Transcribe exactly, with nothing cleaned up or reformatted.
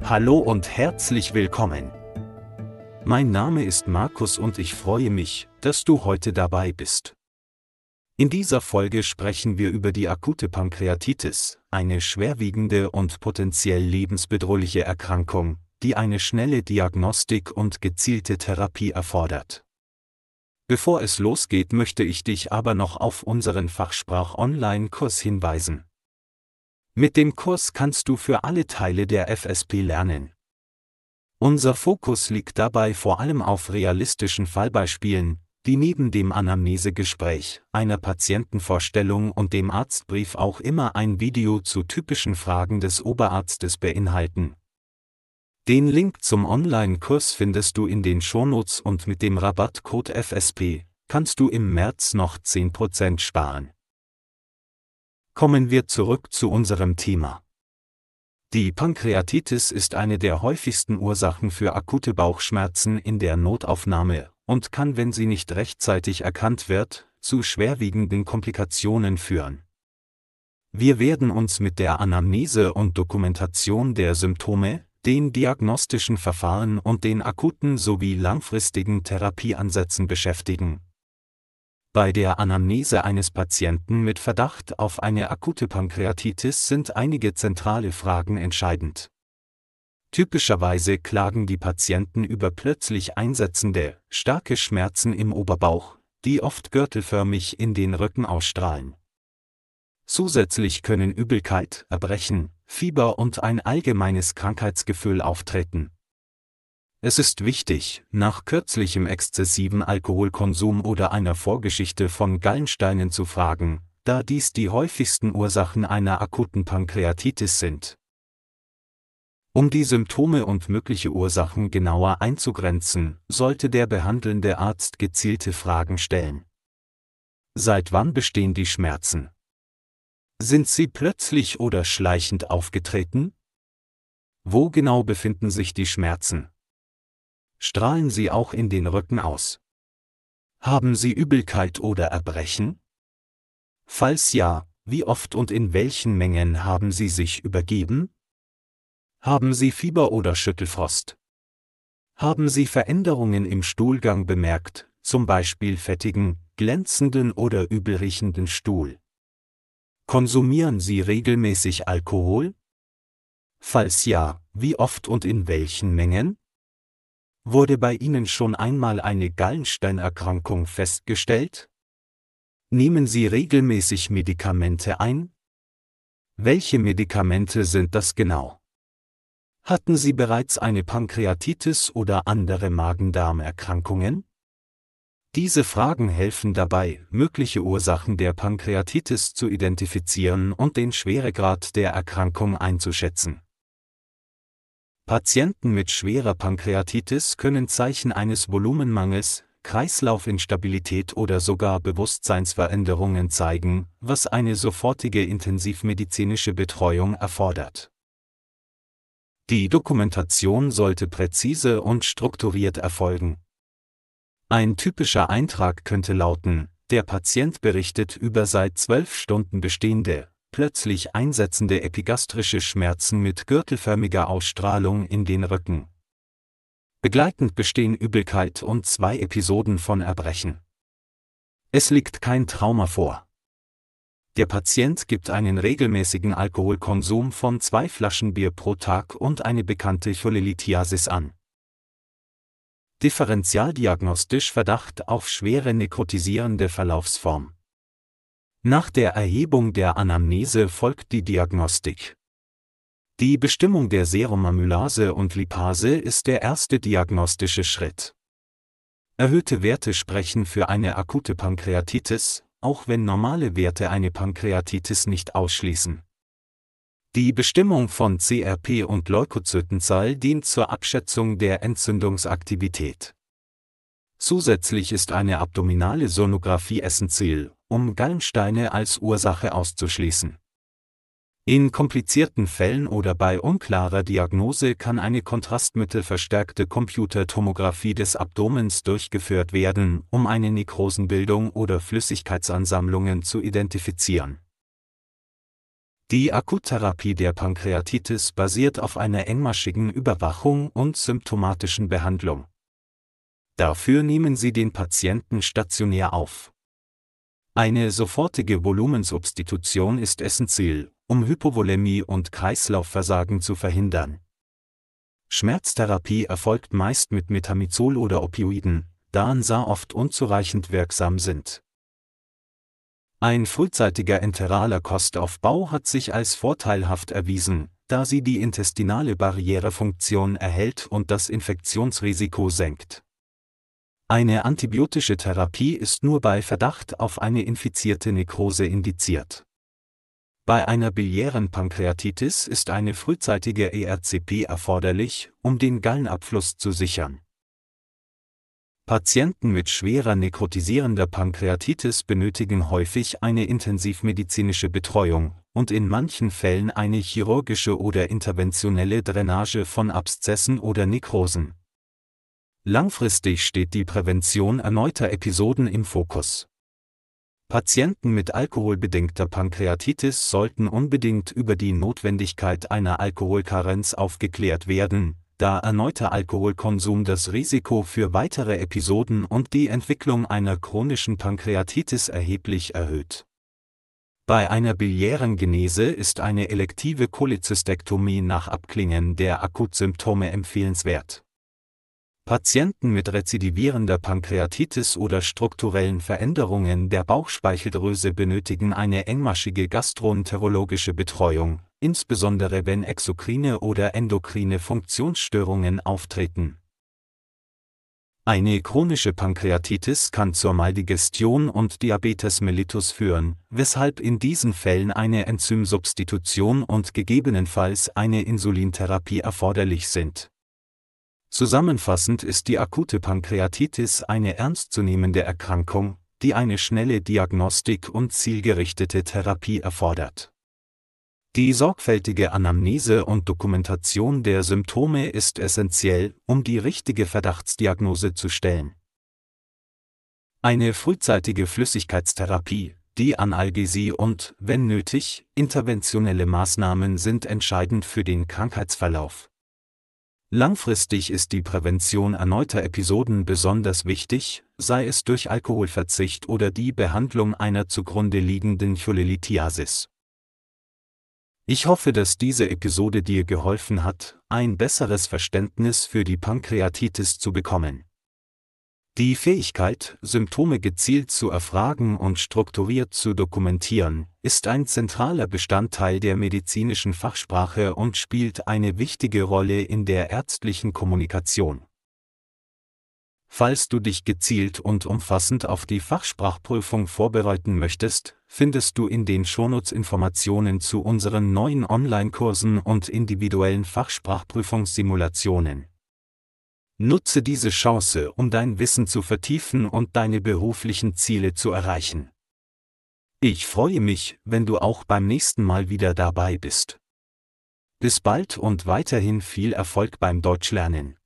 Hallo und herzlich willkommen. Mein Name ist Markus und ich freue mich, dass du heute dabei bist. In dieser Folge sprechen wir über die akute Pankreatitis, eine schwerwiegende und potenziell lebensbedrohliche Erkrankung, die eine schnelle Diagnostik und gezielte Therapie erfordert. Bevor es losgeht, möchte ich dich aber noch auf unseren Fachsprach-Online-Kurs hinweisen. Mit dem Kurs kannst du für alle Teile der F S P lernen. Unser Fokus liegt dabei vor allem auf realistischen Fallbeispielen, die neben dem Anamnesegespräch, einer Patientenvorstellung und dem Arztbrief auch immer ein Video zu typischen Fragen des Oberarztes beinhalten. Den Link zum Online-Kurs findest du in den Shownotes und mit dem Rabattcode F S P kannst du im März noch zehn Prozent sparen. Kommen wir zurück zu unserem Thema. Die Pankreatitis ist eine der häufigsten Ursachen für akute Bauchschmerzen in der Notaufnahme und kann, wenn sie nicht rechtzeitig erkannt wird, zu schwerwiegenden Komplikationen führen. Wir werden uns mit der Anamnese und Dokumentation der Symptome, den diagnostischen Verfahren und den akuten sowie langfristigen Therapieansätzen beschäftigen. Bei der Anamnese eines Patienten mit Verdacht auf eine akute Pankreatitis sind einige zentrale Fragen entscheidend. Typischerweise klagen die Patienten über plötzlich einsetzende, starke Schmerzen im Oberbauch, die oft gürtelförmig in den Rücken ausstrahlen. Zusätzlich können Übelkeit, Erbrechen, Fieber und ein allgemeines Krankheitsgefühl auftreten. Es ist wichtig, nach kürzlichem exzessiven Alkoholkonsum oder einer Vorgeschichte von Gallensteinen zu fragen, da dies die häufigsten Ursachen einer akuten Pankreatitis sind. Um die Symptome und mögliche Ursachen genauer einzugrenzen, sollte der behandelnde Arzt gezielte Fragen stellen. Seit wann bestehen die Schmerzen? Sind sie plötzlich oder schleichend aufgetreten? Wo genau befinden sich die Schmerzen? Strahlen sie auch in den Rücken aus? Haben sie Übelkeit oder Erbrechen? Falls ja, wie oft und in welchen Mengen haben sie sich übergeben? Haben sie Fieber oder Schüttelfrost? Haben sie Veränderungen im Stuhlgang bemerkt, zum Beispiel fettigen, glänzenden oder übelriechenden Stuhl? Konsumieren sie regelmäßig Alkohol? Falls ja, wie oft und in welchen Mengen? Wurde bei Ihnen schon einmal eine Gallensteinerkrankung festgestellt? Nehmen Sie regelmäßig Medikamente ein? Welche Medikamente sind das genau? Hatten Sie bereits eine Pankreatitis oder andere Magen-Darm-Erkrankungen? Diese Fragen helfen dabei, mögliche Ursachen der Pankreatitis zu identifizieren und den Schweregrad der Erkrankung einzuschätzen. Patienten mit schwerer Pankreatitis können Zeichen eines Volumenmangels, Kreislaufinstabilität oder sogar Bewusstseinsveränderungen zeigen, was eine sofortige intensivmedizinische Betreuung erfordert. Die Dokumentation sollte präzise und strukturiert erfolgen. Ein typischer Eintrag könnte lauten: Der Patient berichtet über seit zwölf Stunden bestehende, plötzlich einsetzende epigastrische Schmerzen mit gürtelförmiger Ausstrahlung in den Rücken. Begleitend bestehen Übelkeit und zwei Episoden von Erbrechen. Es liegt kein Trauma vor. Der Patient gibt einen regelmäßigen Alkoholkonsum von zwei Flaschen Bier pro Tag und eine bekannte Cholelithiasis an. Differentialdiagnostisch Verdacht auf schwere nekrotisierende Verlaufsform. Nach der Erhebung der Anamnese folgt die Diagnostik. Die Bestimmung der Serumamylase und Lipase ist der erste diagnostische Schritt. Erhöhte Werte sprechen für eine akute Pankreatitis, auch wenn normale Werte eine Pankreatitis nicht ausschließen. Die Bestimmung von C R P und Leukozytenzahl dient zur Abschätzung der Entzündungsaktivität. Zusätzlich ist eine abdominale Sonographie essentiell, um Gallensteine als Ursache auszuschließen. In komplizierten Fällen oder bei unklarer Diagnose kann eine kontrastmittelverstärkte Computertomographie des Abdomens durchgeführt werden, um eine Nekrosenbildung oder Flüssigkeitsansammlungen zu identifizieren. Die Akuttherapie der Pankreatitis basiert auf einer engmaschigen Überwachung und symptomatischen Behandlung. Dafür nehmen Sie den Patienten stationär auf. Eine sofortige Volumensubstitution ist essentiell, um Hypovolämie und Kreislaufversagen zu verhindern. Schmerztherapie erfolgt meist mit Metamizol oder Opioiden, da N S A oft unzureichend wirksam sind. Ein frühzeitiger enteraler Kostaufbau hat sich als vorteilhaft erwiesen, da sie die intestinale Barrierefunktion erhält und das Infektionsrisiko senkt. Eine antibiotische Therapie ist nur bei Verdacht auf eine infizierte Nekrose indiziert. Bei einer biliären Pankreatitis ist eine frühzeitige E R C P erforderlich, um den Gallenabfluss zu sichern. Patienten mit schwerer nekrotisierender Pankreatitis benötigen häufig eine intensivmedizinische Betreuung und in manchen Fällen eine chirurgische oder interventionelle Drainage von Abszessen oder Nekrosen. Langfristig steht die Prävention erneuter Episoden im Fokus. Patienten mit alkoholbedingter Pankreatitis sollten unbedingt über die Notwendigkeit einer Alkoholkarenz aufgeklärt werden, da erneuter Alkoholkonsum das Risiko für weitere Episoden und die Entwicklung einer chronischen Pankreatitis erheblich erhöht. Bei einer biliären Genese ist eine elektive Cholezystektomie nach Abklingen der Akutsymptome empfehlenswert. Patienten mit rezidivierender Pankreatitis oder strukturellen Veränderungen der Bauchspeicheldrüse benötigen eine engmaschige gastroenterologische Betreuung, insbesondere wenn exokrine oder endokrine Funktionsstörungen auftreten. Eine chronische Pankreatitis kann zur Maldigestion und Diabetes mellitus führen, weshalb in diesen Fällen eine Enzymsubstitution und gegebenenfalls eine Insulintherapie erforderlich sind. Zusammenfassend ist die akute Pankreatitis eine ernstzunehmende Erkrankung, die eine schnelle Diagnostik und zielgerichtete Therapie erfordert. Die sorgfältige Anamnese und Dokumentation der Symptome ist essentiell, um die richtige Verdachtsdiagnose zu stellen. Eine frühzeitige Flüssigkeitstherapie, die Analgesie und, wenn nötig, interventionelle Maßnahmen sind entscheidend für den Krankheitsverlauf. Langfristig ist die Prävention erneuter Episoden besonders wichtig, sei es durch Alkoholverzicht oder die Behandlung einer zugrunde liegenden Cholelithiasis. Ich hoffe, dass diese Episode dir geholfen hat, ein besseres Verständnis für die Pankreatitis zu bekommen. Die Fähigkeit, Symptome gezielt zu erfragen und strukturiert zu dokumentieren, ist ein zentraler Bestandteil der medizinischen Fachsprache und spielt eine wichtige Rolle in der ärztlichen Kommunikation. Falls du dich gezielt und umfassend auf die Fachsprachprüfung vorbereiten möchtest, findest du in den Shownotes Informationen zu unseren neuen Online-Kursen und individuellen Fachsprachprüfungssimulationen. Nutze diese Chance, um dein Wissen zu vertiefen und deine beruflichen Ziele zu erreichen. Ich freue mich, wenn du auch beim nächsten Mal wieder dabei bist. Bis bald und weiterhin viel Erfolg beim Deutschlernen.